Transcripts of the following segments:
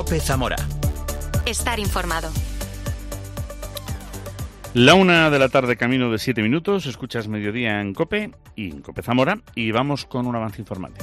COPE Zamora. Estar informado. 1:00 PM, camino de 7 minutos. Escuchas Mediodía en COPE y en COPE Zamora. Y vamos con un avance informativo.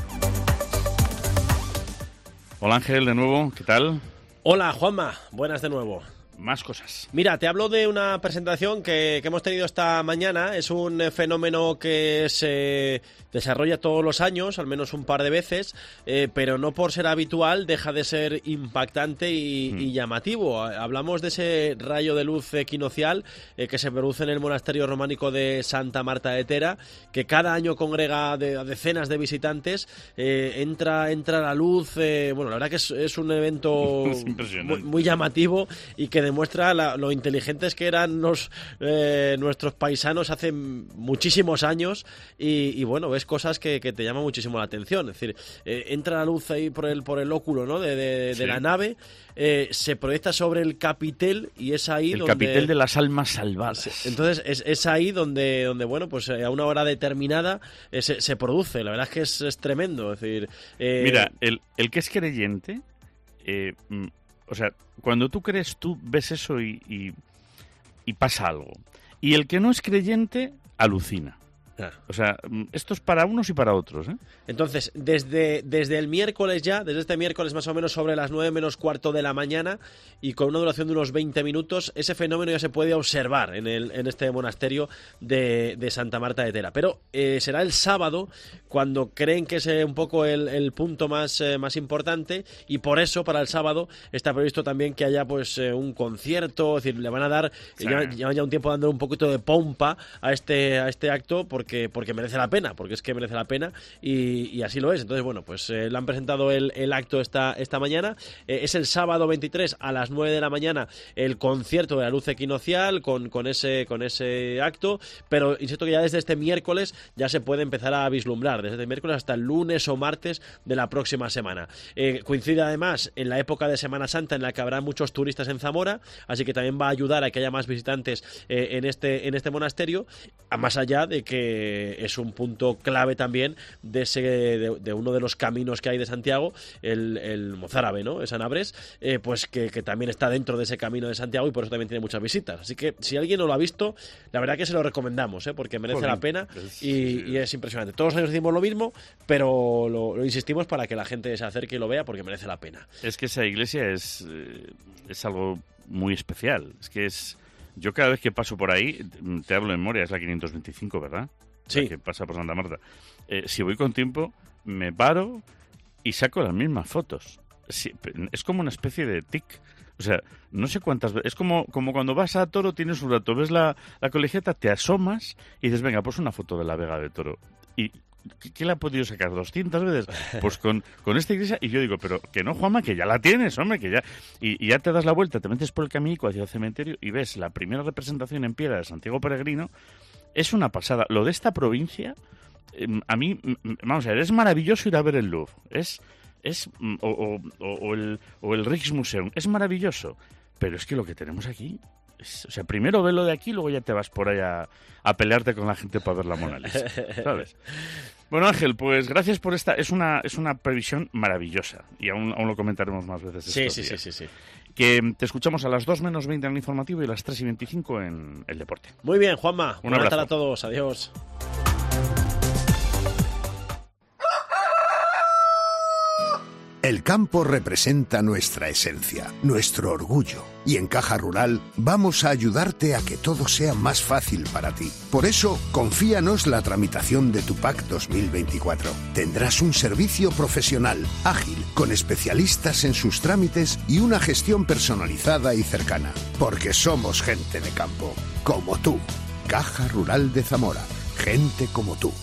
Hola Ángel, de nuevo, ¿qué tal? Hola Juanma, buenas de nuevo. Más cosas. Mira, te hablo de una presentación que hemos tenido esta mañana. Es un fenómeno que se desarrolla todos los años, al menos un par de veces, pero no por ser habitual deja de ser impactante y llamativo. Hablamos de ese rayo de luz equinoccial que se produce en el monasterio románico de Santa Marta de Tera, que cada año congrega a decenas de visitantes. Entra la luz. Bueno, la verdad que es un evento muy llamativo y que demuestra lo inteligentes que eran nuestros paisanos hace muchísimos años y bueno, ves cosas que te llaman muchísimo la atención. Es decir, entra la luz ahí por el óculo, ¿no? de la nave, se proyecta sobre el capitel y es ahí el capitel de las almas salvadas. Entonces es ahí donde bueno, pues a una hora determinada se produce. La verdad es que es tremendo. Es decir, mira, el que es creyente, o sea, cuando tú crees, tú ves eso y pasa algo. Y el que no es creyente, alucina. O sea, esto es para unos y para otros, ¿eh? Entonces, desde el miércoles desde este miércoles más o menos sobre las 9 menos cuarto de la mañana y con una duración de unos 20 minutos, ese fenómeno ya se puede observar en este monasterio de Santa Marta de Tera. Pero será el sábado cuando creen que es un poco el punto más importante, y por eso para el sábado está previsto también que haya pues un concierto. Es decir, le van a dar, llevan ya un tiempo dando un poquito de pompa a este acto porque merece la pena, porque es que merece la pena y así lo es. Entonces, bueno, pues le han presentado el acto esta mañana. Es el sábado 23 a las 9 de la mañana el concierto de la luz equinoccial con ese acto, pero insisto que ya desde este miércoles ya se puede empezar a vislumbrar, desde este miércoles hasta el lunes o martes de la próxima semana. Coincide además en la época de Semana Santa en la que habrá muchos turistas en Zamora, así que también va a ayudar a que haya más visitantes en este monasterio, más allá de que es un punto clave también de uno de los caminos que hay de Santiago, el mozárabe, ¿no? Es Sanabres, pues que también está dentro de ese camino de Santiago y por eso también tiene muchas visitas. Así que si alguien no lo ha visto, la verdad que se lo recomendamos, porque merece la pena y es impresionante. Todos los años decimos lo mismo, pero lo insistimos para que la gente se acerque y lo vea porque merece la pena. Es que esa iglesia es algo muy especial. Yo cada vez que paso por ahí, te hablo de memoria, es la 525, ¿verdad? Sí. La que pasa por Santa Marta. Si voy con tiempo, me paro y saco las mismas fotos. Es como una especie de tic. O sea, no sé cuántas veces. Es como cuando vas a Toro, tienes un rato, ves la colegiata, te asomas y dices, venga, pues una foto de la Vega de Toro. Y ¿qué la ha podido sacar? 200 veces. Pues con esta iglesia. Y yo digo, pero que no, Juanma, que ya la tienes, hombre, que ya. Y ya te das la vuelta, te metes por el caminico hacia el cementerio y ves la primera representación en piedra de Santiago Peregrino. Es una pasada. Lo de esta provincia, a mí, vamos a ver, es maravilloso ir a ver el Louvre. O el Rijksmuseum. Es maravilloso. Pero es que lo que tenemos aquí, o sea, primero ve lo de aquí, luego ya te vas por ahí a pelearte con la gente para ver la Mona Lisa, ¿sabes? Bueno, Ángel, pues gracias por esta. Es una previsión maravillosa y aún lo comentaremos más veces. Sí. Que te escuchamos a las 2 menos 20 en el informativo y a las 3:25 en el deporte. Muy bien, Juanma. Un abrazo a todos. Adiós. El campo representa nuestra esencia, nuestro orgullo. Y en Caja Rural vamos a ayudarte a que todo sea más fácil para ti. Por eso, confíanos la tramitación de tu PAC 2024. Tendrás un servicio profesional, ágil, con especialistas en sus trámites y una gestión personalizada y cercana. Porque somos gente de campo, como tú. Caja Rural de Zamora. Gente como tú.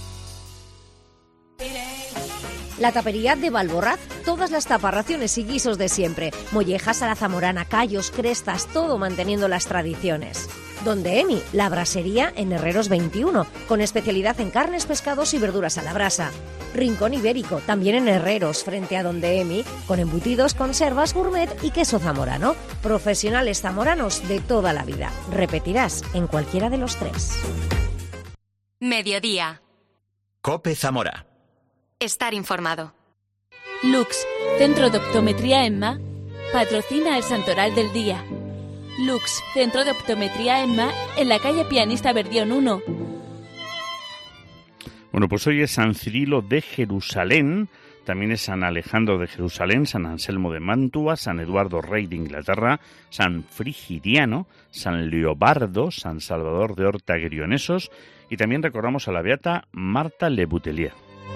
La tapería de Valborraz, todas las taparraciones y guisos de siempre, mollejas a la zamorana, callos, crestas, todo manteniendo las tradiciones. Donde Emi, la brasería en Herreros 21, con especialidad en carnes, pescados y verduras a la brasa. Rincón Ibérico, también en Herreros, frente a Donde Emi, con embutidos, conservas, gourmet y queso zamorano. Profesionales zamoranos de toda la vida. Repetirás en cualquiera de los tres. Mediodía. COPE Zamora. Estar informado. Lux, Centro de Optometría EMMA, patrocina el Santoral del Día. Lux, Centro de Optometría EMMA, en la calle Pianista Verdión 1. Bueno, pues hoy es San Cirilo de Jerusalén, también es San Alejandro de Jerusalén, San Anselmo de Mantua, San Eduardo Rey de Inglaterra, San Frigidiano, San Leobardo, San Salvador de Horta Grionesos, y también recordamos a la beata Marta Le Boutelier.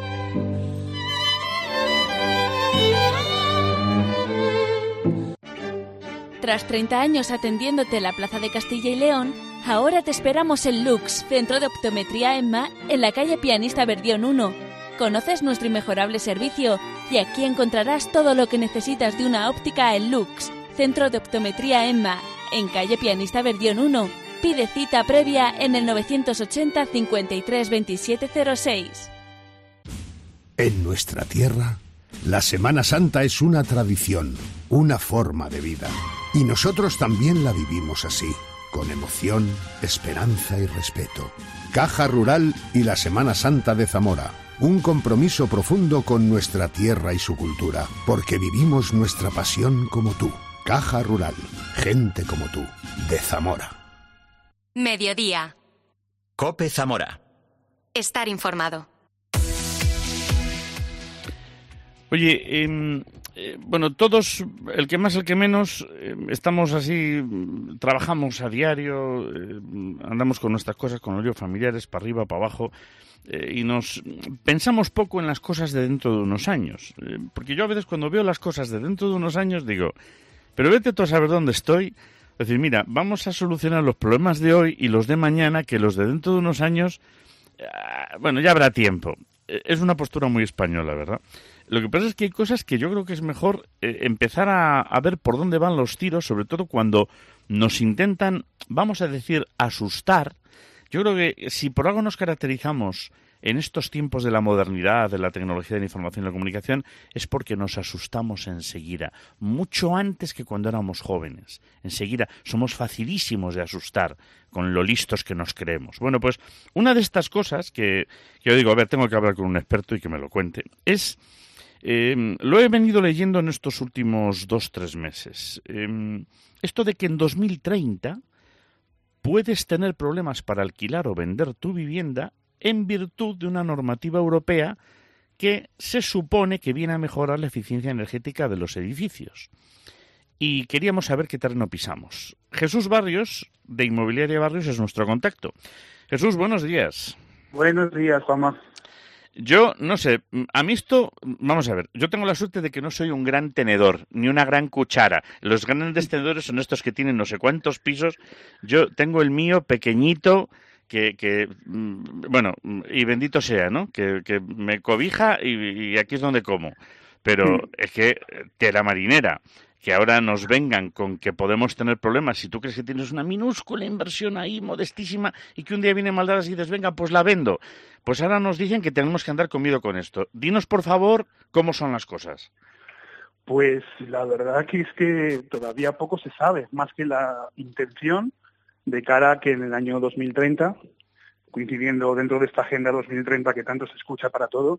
Tras 30 años atendiéndote en la Plaza de Castilla y León, ahora te esperamos en Lux, Centro de Optometría EMMA, en la calle Pianista Verdión 1. Conoces nuestro inmejorable servicio y aquí encontrarás todo lo que necesitas de una óptica en Lux, Centro de Optometría EMMA, en calle Pianista Verdión 1. Pide cita previa en el 980 53 27 06. En nuestra tierra, la Semana Santa es una tradición, una forma de vida. Y nosotros también la vivimos así, con emoción, esperanza y respeto. Caja Rural y la Semana Santa de Zamora. Un compromiso profundo con nuestra tierra y su cultura, porque vivimos nuestra pasión como tú. Caja Rural, gente como tú, de Zamora. Mediodía. COPE Zamora. Estar informado. Oye, bueno, todos, el que más, el que menos, estamos así, trabajamos a diario, andamos con nuestras cosas, con los líos familiares, para arriba, para abajo, y nos pensamos poco en las cosas de dentro de unos años. Porque yo a veces cuando veo las cosas de dentro de unos años digo, pero vete tú a saber dónde estoy. Es decir, mira, vamos a solucionar los problemas de hoy y los de mañana, que los de dentro de unos años, bueno, ya habrá tiempo. Es una postura muy española, ¿verdad? Lo que pasa es que hay cosas que yo creo que es mejor empezar a ver por dónde van los tiros, sobre todo cuando nos intentan, vamos a decir, asustar. Yo creo que si por algo nos caracterizamos en estos tiempos de la modernidad, de la tecnología de la información y la comunicación, es porque nos asustamos enseguida, mucho antes que cuando éramos jóvenes. Enseguida somos facilísimos de asustar con lo listos que nos creemos. Bueno, pues una de estas cosas que yo digo, a ver, tengo que hablar con un experto y que me lo cuente, es... lo he venido leyendo en estos últimos 2-3 meses. Esto de que en 2030 puedes tener problemas para alquilar o vender tu vivienda en virtud de una normativa europea que se supone que viene a mejorar la eficiencia energética de los edificios. Y queríamos saber qué terreno pisamos. Jesús Barrios, de Inmobiliaria Barrios, es nuestro contacto. Jesús, buenos días. Buenos días, Juanma. Yo, no sé, a mí esto, vamos a ver, yo tengo la suerte de que no soy un gran tenedor, ni una gran cuchara. Los grandes tenedores son estos que tienen no sé cuántos pisos. Yo tengo el mío pequeñito, que bueno, y bendito sea, ¿no? Que me cobija y aquí es donde como. Pero es que tela marinera, que ahora nos vengan con que podemos tener problemas. Si tú crees que tienes una minúscula inversión ahí, modestísima, y que un día viene maldadas y dices, venga, pues la vendo. Pues ahora nos dicen que tenemos que andar con miedo con esto. Dinos, por favor, cómo son las cosas. Pues la verdad que es que todavía poco se sabe, más que la intención de cara a que en el año 2030, coincidiendo dentro de esta Agenda 2030 que tanto se escucha para todo,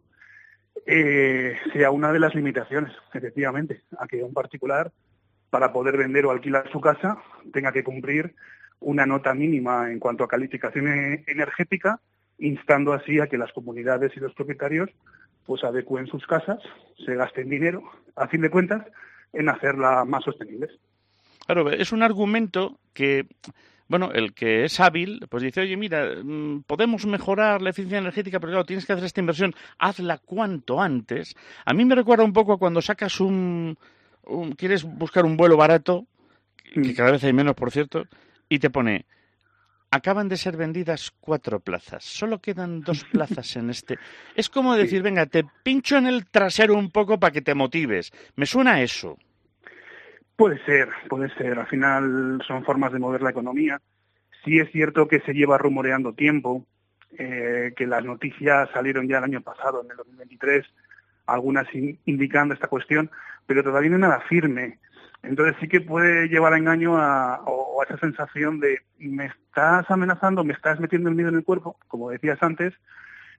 sea una de las limitaciones, efectivamente, a que un particular, para poder vender o alquilar su casa, tenga que cumplir una nota mínima en cuanto a calificación energética, instando así a que las comunidades y los propietarios pues adecúen sus casas, se gasten dinero, a fin de cuentas, en hacerlas más sostenibles. Claro, es un argumento que... Bueno, el que es hábil, pues dice, oye, mira, podemos mejorar la eficiencia energética, pero claro, tienes que hacer esta inversión, hazla cuanto antes. A mí me recuerda un poco a cuando sacas quieres buscar un vuelo barato, que cada vez hay menos, por cierto, y te pone, acaban de ser vendidas 4 plazas, solo quedan 2 plazas en este. Es como decir, venga, te pincho en el trasero un poco para que te motives. Me suena a eso. Puede ser. Al final son formas de mover la economía. Sí es cierto que se lleva rumoreando tiempo, que las noticias salieron ya el año pasado, en el 2023, algunas indicando esta cuestión, pero todavía no hay nada firme. Entonces sí que puede llevar a engaño o a esa sensación de me estás amenazando, me estás metiendo el miedo en el cuerpo, como decías antes,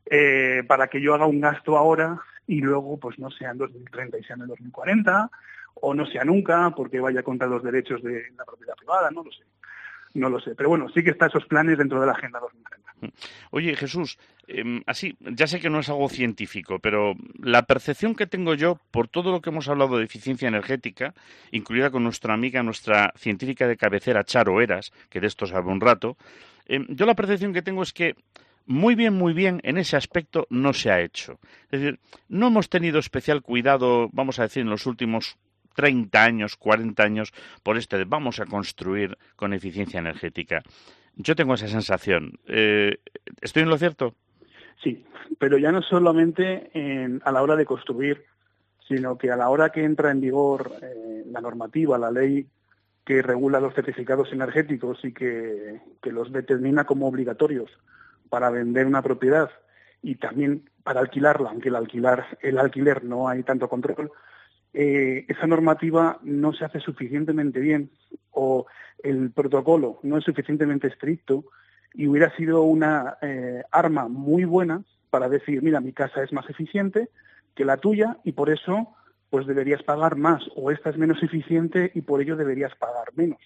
para que yo haga un gasto ahora y luego, pues no sea en 2030 y sea en el 2040, o no sea nunca, porque vaya contra los derechos de la propiedad privada, no lo sé. Pero bueno, sí que están esos planes dentro de la Agenda 2030. Oye, Jesús, así, ya sé que no es algo científico, pero la percepción que tengo yo, por todo lo que hemos hablado de eficiencia energética, incluida con nuestra amiga, nuestra científica de cabecera, Charo Eras, que de esto sabe un rato, yo la percepción que tengo es que muy bien, en ese aspecto no se ha hecho. Es decir, no hemos tenido especial cuidado, vamos a decir, en los últimos 30 años, 40 años, por de vamos a construir con eficiencia energética. Yo tengo esa sensación. ¿Estoy en lo cierto? Sí, pero ya no solamente a la hora de construir, sino que a la hora que entra en vigor la normativa, la ley que regula los certificados energéticos y que los determina como obligatorios para vender una propiedad y también para alquilarla, aunque el alquiler no hay tanto control, esa normativa no se hace suficientemente bien o el protocolo no es suficientemente estricto y hubiera sido una arma muy buena para decir, mira, mi casa es más eficiente que la tuya y por eso pues deberías pagar más, o esta es menos eficiente y por ello deberías pagar menos.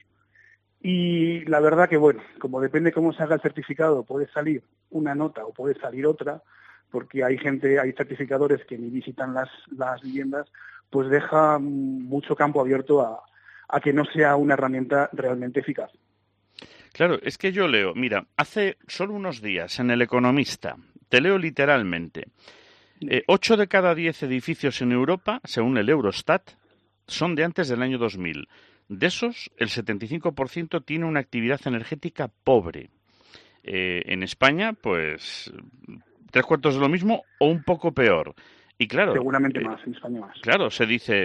Y la verdad que, bueno, como depende cómo se haga el certificado, puede salir una nota o puede salir otra, porque hay certificadores que ni visitan las viviendas, pues deja mucho campo abierto a que no sea una herramienta realmente eficaz. Claro, es que yo leo, mira, hace solo unos días en El Economista, te leo literalmente, 8 de cada 10 edificios en Europa, según el Eurostat, son de antes del año 2000. De esos, el 75% tiene una actividad energética pobre. En España, pues, 3/4 de lo mismo o un poco peor. Y claro, seguramente más, en España más. Claro, se dice,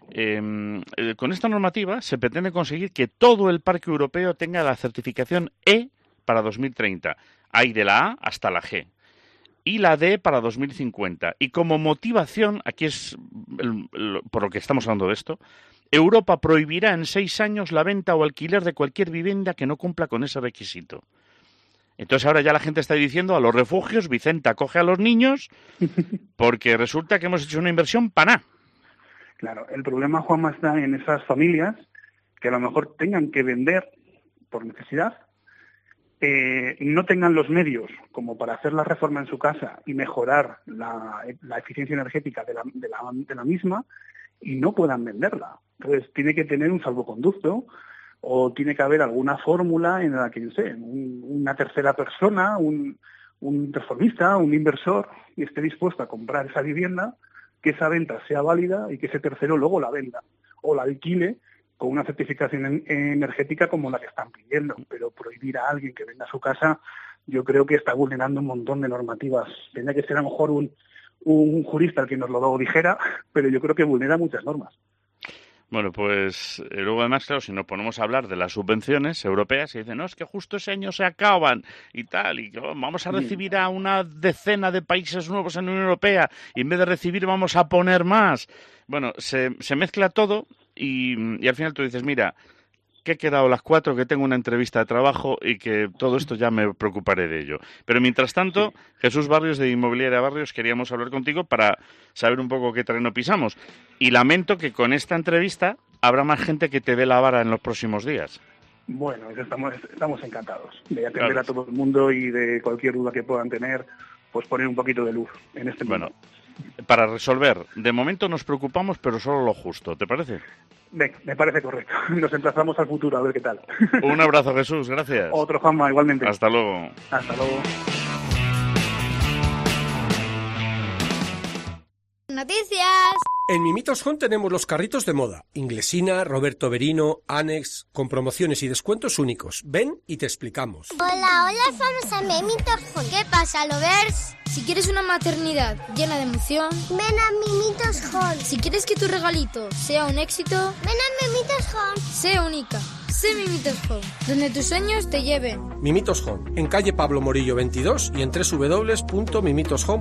con esta normativa se pretende conseguir que todo el parque europeo tenga la certificación E para 2030. Hay de la A hasta la G. Y la D para 2050. Y como motivación, aquí es por lo que estamos hablando de esto, Europa prohibirá en 6 años la venta o alquiler de cualquier vivienda que no cumpla con ese requisito. Entonces ahora ya la gente está diciendo a los refugios, Vicente, acoge a los niños, porque resulta que hemos hecho una inversión para nada. Claro, el problema, Juanma, está en esas familias que a lo mejor tengan que vender por necesidad, no tengan los medios como para hacer la reforma en su casa y mejorar la eficiencia energética de la misma y no puedan venderla. Entonces tiene que tener un salvoconducto o tiene que haber alguna fórmula en la que, no sé, una tercera persona, un reformista, un inversor, esté dispuesto a comprar esa vivienda, que esa venta sea válida y que ese tercero luego la venda o la alquile con una certificación energética como la que están pidiendo. Pero prohibir a alguien que venda su casa, yo creo que está vulnerando un montón de normativas. Tendría que ser a lo mejor un jurista el que nos lo dijera, pero yo creo que vulnera muchas normas. Bueno, pues luego además, claro, si nos ponemos a hablar de las subvenciones europeas, se dice, no, es que justo ese año se acaban y tal, y vamos a recibir a una decena de países nuevos en la Unión Europea, y en vez de recibir vamos a poner más. Bueno, se mezcla todo y al final tú dices, mira, que he quedado a las 4, que tengo una entrevista de trabajo y que todo esto ya me preocuparé de ello. Pero mientras tanto, sí. Jesús Barrios de Inmobiliaria Barrios, queríamos hablar contigo para saber un poco qué terreno pisamos. Y lamento que con esta entrevista habrá más gente que te dé la vara en los próximos días. Bueno, estamos encantados de atender a todo el mundo y de cualquier duda que puedan tener, pues poner un poquito de luz en este mundo. Bueno, para resolver, de momento nos preocupamos, pero solo lo justo, ¿te parece? Me parece correcto. Nos emplazamos al futuro, a ver qué tal. Un abrazo, Jesús, gracias. Otro, Juanma, igualmente. Hasta luego. Hasta luego. Noticias. En Mimitos Home tenemos los carritos de moda. Inglesina, Roberto Berino, Annex, con promociones y descuentos únicos. Ven y te explicamos. Hola, vamos a Mimitos Home. ¿Qué pasa, lovers? Si quieres una maternidad llena de emoción, ven a Mimitos Home. Si quieres que tu regalito sea un éxito, ven a Mimitos Home. Sé única. Sé Mimitos Home, donde tus sueños te lleven. Mimitos Home, en calle Pablo Morillo 22 y en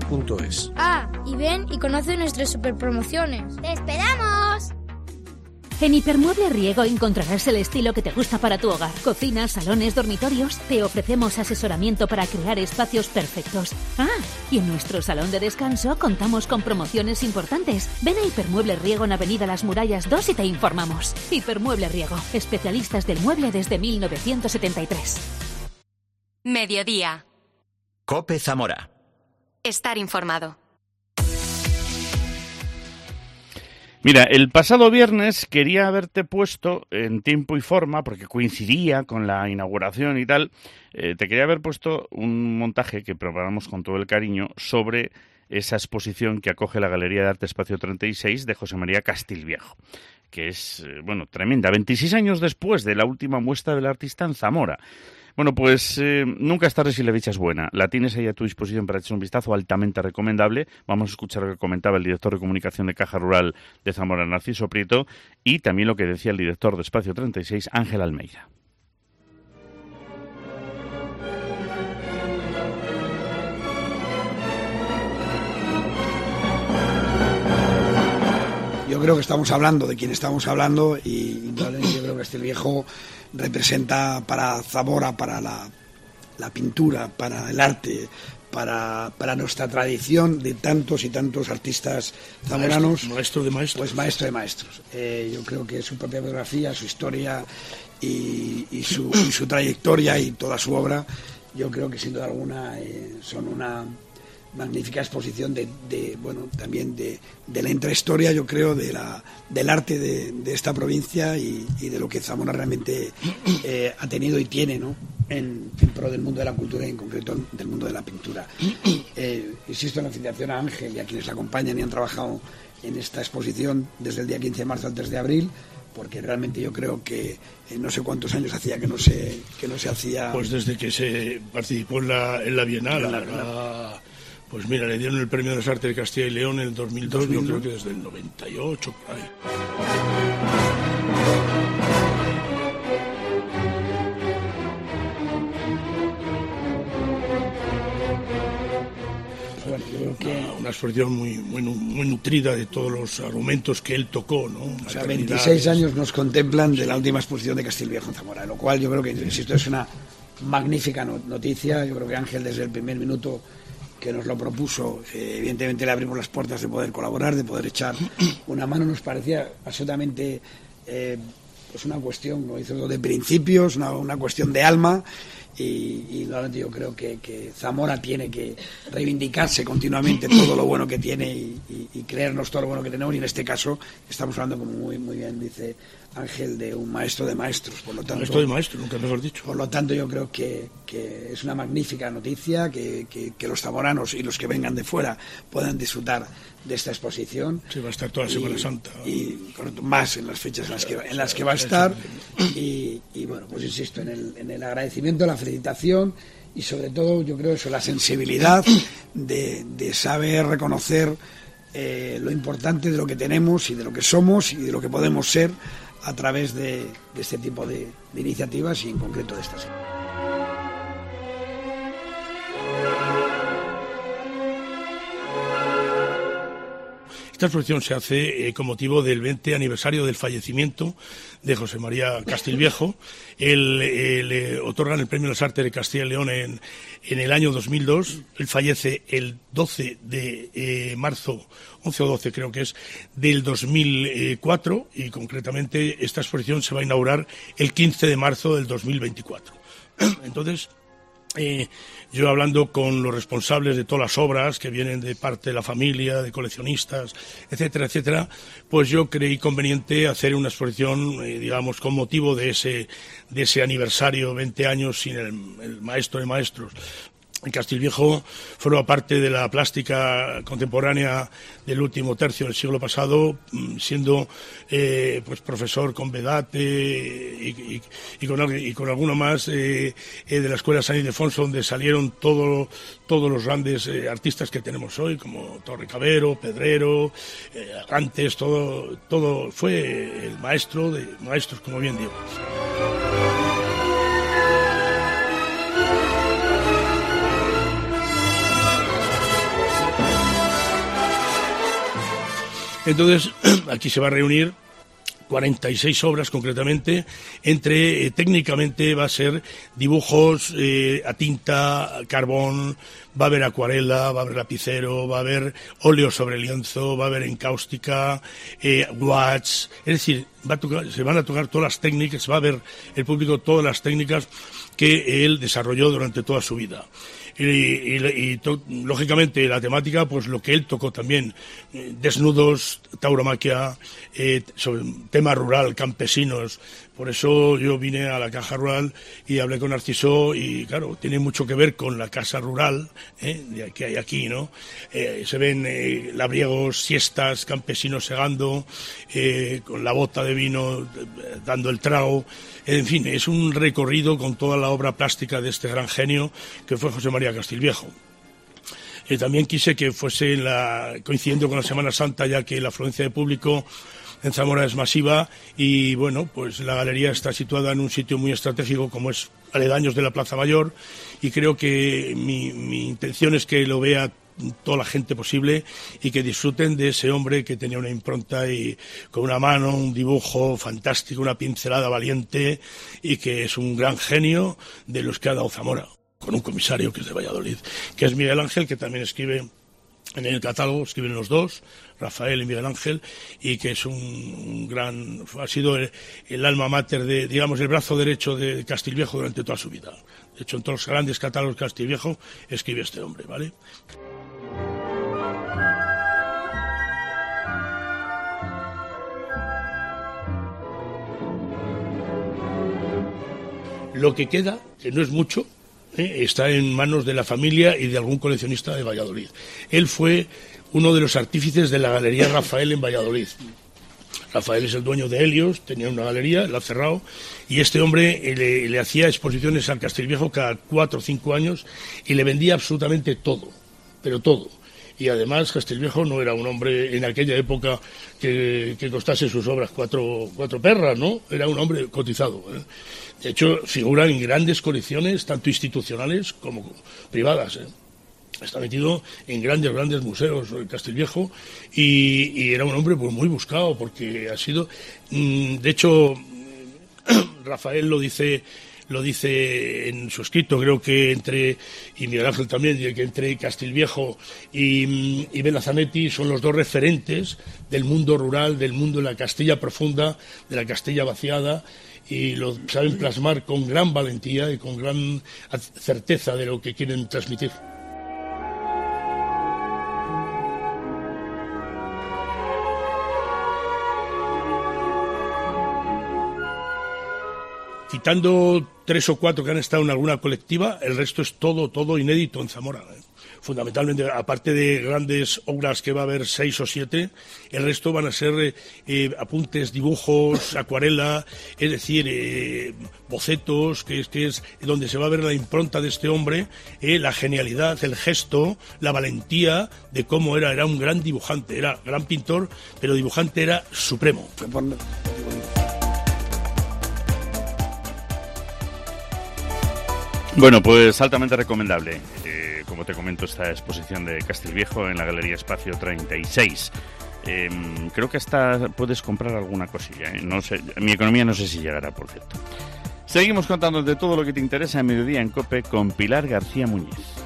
www.mimitoshome.es. Ah, y ven y conoce nuestras superpromociones. ¡Te esperamos! En Hipermueble Riego encontrarás el estilo que te gusta para tu hogar. Cocinas, salones, dormitorios. Te ofrecemos asesoramiento para crear espacios perfectos. Y en nuestro salón de descanso contamos con promociones importantes. Ven a Hipermueble Riego en Avenida Las Murallas 2 y te informamos. Hipermueble Riego, especialistas del mueble desde 1973. Mediodía. COPE Zamora. Estar informado. Mira, el pasado viernes quería haberte puesto en tiempo y forma, porque coincidía con la inauguración y tal, te quería haber puesto un montaje que preparamos con todo el cariño sobre esa exposición que acoge la Galería de Arte Espacio 36 de José María Castilviejo, que es, tremenda. 26 años después de la última muestra del artista en Zamora. Bueno, pues nunca es tarde si la dicha es buena. La tienes ahí a tu disposición para echar un vistazo, altamente recomendable. Vamos a escuchar lo que comentaba el director de comunicación de Caja Rural de Zamora, Narciso Prieto, y también lo que decía el director de Espacio 36, Ángel Almeida. Yo creo que estamos hablando de quien estamos hablando y indudablemente yo creo que Castilviejo representa para Zamora, para la pintura, para el arte, para nuestra tradición de tantos y tantos artistas zamoranos. Maestro de maestros. Pues maestro de maestros. Yo creo que su propia biografía, su historia y su trayectoria y toda su obra, yo creo que sin duda alguna son una magnífica exposición también de la intrahistoria, yo creo, del arte de esta provincia y de lo que Zamora realmente ha tenido y tiene, ¿no?, en pro del mundo de la cultura y en concreto del mundo de la pintura. Insisto en la felicitación a Ángel y a quienes la acompañan y han trabajado en esta exposición desde el día 15 de marzo al 3 de abril, porque realmente yo creo que no sé cuántos años hacía que no se hacía. Pues desde que se participó en la Bienal. Pues mira, le dieron el Premio de las Artes de Castilla y León en el 2002, yo creo que desde el 98, por ahí. Bueno, yo creo que una exposición muy nutrida de todos los argumentos que él tocó, ¿no? O sea, 26 años nos contemplan de la última exposición de Castilviejo en Zamora, lo cual yo creo que, insisto, es una magnífica noticia. Yo creo que Ángel desde el primer minuto que nos lo propuso, evidentemente le abrimos las puertas de poder colaborar, de poder echar una mano. Nos parecía absolutamente pues una cuestión, como dice, de principios, una cuestión de alma, y realmente yo creo que Zamora tiene que reivindicarse continuamente todo lo bueno que tiene y creernos todo lo bueno que tenemos, y en este caso estamos hablando, como muy bien dice Ángel, de un maestro de maestros, por lo tanto. Maestro de maestros, nunca mejor dicho. Por lo tanto, yo creo que es una magnífica noticia que los zamoranos y los que vengan de fuera puedan disfrutar de esta exposición. Sí, va a estar toda la Semana Santa. Y más en las fechas en las que va a estar. Y bueno, pues insisto en el agradecimiento, la felicitación y sobre todo, yo creo eso, la sensibilidad de saber reconocer lo importante de lo que tenemos y de lo que somos y de lo que podemos ser a través de este tipo de iniciativas y en concreto de estas. Esta exposición se hace con motivo del 20 aniversario del fallecimiento de José María Castilviejo. Le otorgan el Premio de las Artes de Castilla y León en el año 2002. Él fallece el 12 de marzo, 11 o 12 creo que es, del 2004, y concretamente esta exposición se va a inaugurar el 15 de marzo del 2024. Entonces, yo hablando con los responsables de todas las obras que vienen de parte de la familia, de coleccionistas, etcétera, etcétera, pues yo creí conveniente hacer una exposición, digamos, con motivo de ese aniversario, 20 años sin el maestro de maestros. En Castilviejo forma parte de la plástica contemporánea del último tercio del siglo pasado, siendo pues profesor con Vedate y con alguno más de la Escuela San Ildefonso, donde salieron todos los grandes artistas que tenemos hoy, como Torrecavero, Pedrero, Arrantes, todo fue el maestro de maestros, como bien digo. Entonces, aquí se va a reunir 46 obras concretamente, técnicamente va a ser dibujos a tinta, carbón, va a haber acuarela, va a haber lapicero, va a haber óleo sobre lienzo, va a haber encáustica, gouache, es decir, se van a tocar todas las técnicas, va a ver el público todas las técnicas que él desarrolló durante toda su vida. Lógicamente la temática, pues lo que él tocó también, desnudos, tauromaquia, sobre tema rural, campesinos. Por eso yo vine a la Caja Rural y hablé con Narciso y claro, tiene mucho que ver con la casa rural que hay aquí, ¿no? Se ven labriegos, siestas, campesinos segando, con la bota de vino dando el trago. En fin, es un recorrido con toda la obra plástica de este gran genio que fue José María Castilviejo. También quise que fuese coincidiendo con la Semana Santa, ya que la afluencia de público en Zamora es masiva y bueno, pues la galería está situada en un sitio muy estratégico como es aledaños de la Plaza Mayor y creo que mi intención es que lo vea toda la gente posible y que disfruten de ese hombre que tenía una impronta y con una mano, un dibujo fantástico, una pincelada valiente y que es un gran genio de los que ha dado Zamora, con un comisario que es de Valladolid, que es Miguel Ángel, que también escribe en el catálogo, escriben los dos, Rafael y Miguel Ángel, y que es ha sido el alma mater digamos, el brazo derecho de Castilviejo durante toda su vida. De hecho, en todos los grandes catálogos de Castilviejo escribe este hombre, ¿vale? Lo que queda, que no es mucho, está en manos de la familia y de algún coleccionista de Valladolid. Él fue uno de los artífices de la Galería Rafael en Valladolid. Rafael es el dueño de Helios, tenía una galería, la ha cerrado, y este hombre le hacía exposiciones al Castilviejo cada 4 o 5 años y le vendía absolutamente todo, pero todo. Y además Castilviejo no era un hombre en aquella época que costase sus obras cuatro perras, ¿no? Era un hombre cotizado, ¿eh? De hecho, figuran en grandes colecciones, tanto institucionales como privadas, ¿eh? Está metido en grandes museos el Castilviejo y era un hombre pues, muy buscado porque ha sido... De hecho, Rafael lo dice en su escrito, creo que y Miguel Ángel también, que entre Castilviejo y Benazanetti son los dos referentes del mundo rural, del mundo de la Castilla profunda, de la Castilla vaciada, y lo saben plasmar con gran valentía y con gran certeza de lo que quieren transmitir. Quitando 3 o 4 que han estado en alguna colectiva, el resto es todo inédito en Zamora, ¿eh? Fundamentalmente, aparte de grandes obras que va a haber 6 o 7, el resto van a ser apuntes, dibujos, acuarela, es decir, bocetos, que es donde se va a ver la impronta de este hombre, la genialidad, el gesto, la valentía de cómo era un gran dibujante, era gran pintor, pero dibujante era supremo. Bueno, pues altamente recomendable. Como te comento, esta exposición de Castilviejo en la Galería Espacio 36. Creo que hasta puedes comprar alguna cosilla, ¿eh? No sé, mi economía no sé si llegará, por cierto. Seguimos contándote todo lo que te interesa en Mediodía en COPE con Pilar García Muñiz.